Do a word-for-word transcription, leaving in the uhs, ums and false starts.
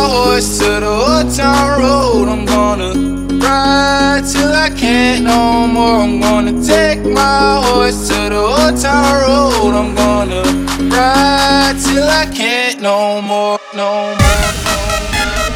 horse to the old town road. I'm gonna ride till I can't no more. I'm gonna take my horse to the old town road. I'm gonna ride till I can't no more, no more, no more.